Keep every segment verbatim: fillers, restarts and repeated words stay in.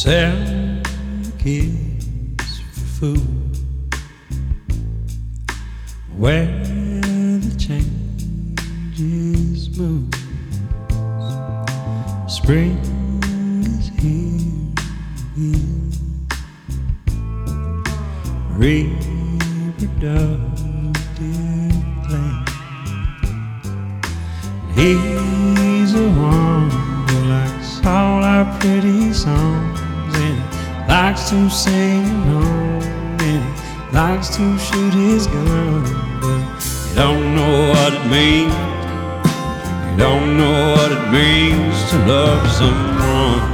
Selling kids for food, where the changes move. Spring is here again, reproductive plan. He's a one who likes all our pretty songs, and he likes to sing along, and he likes to shoot his gun, but you don't know what it means. You don't know what it means to love someone.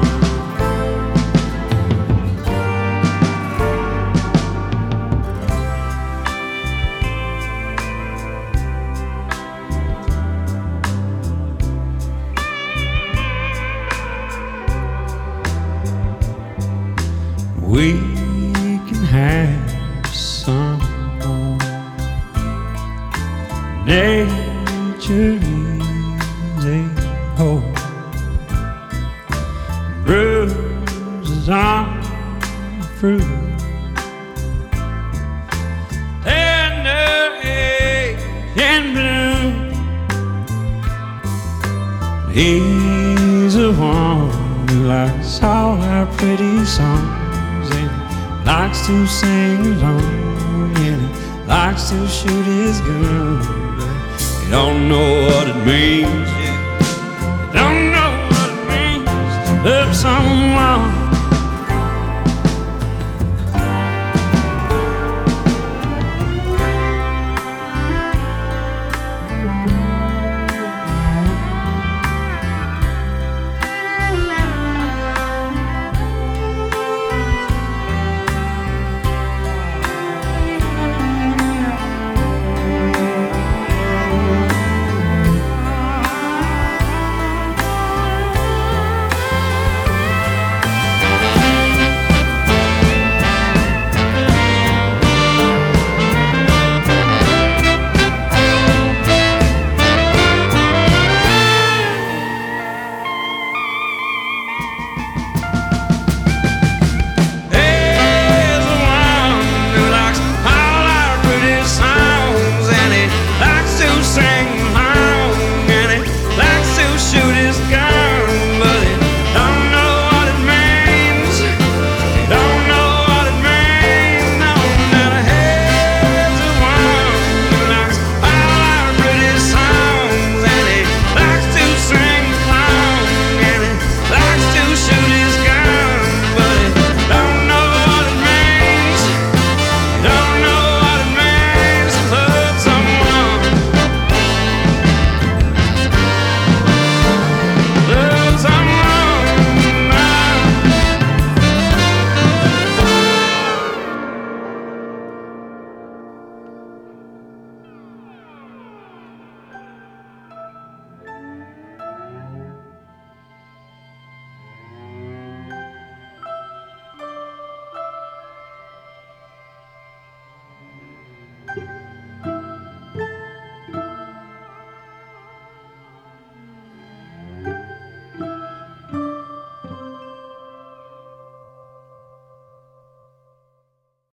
We can have some more. Nature is a whole. Bruises on the fruit, tender age and bloom. He's the one who likes all our pretty songs, and likes to sing along, and he likes to shoot his gun, but you don't know what it means. You don't know what it means to love someone.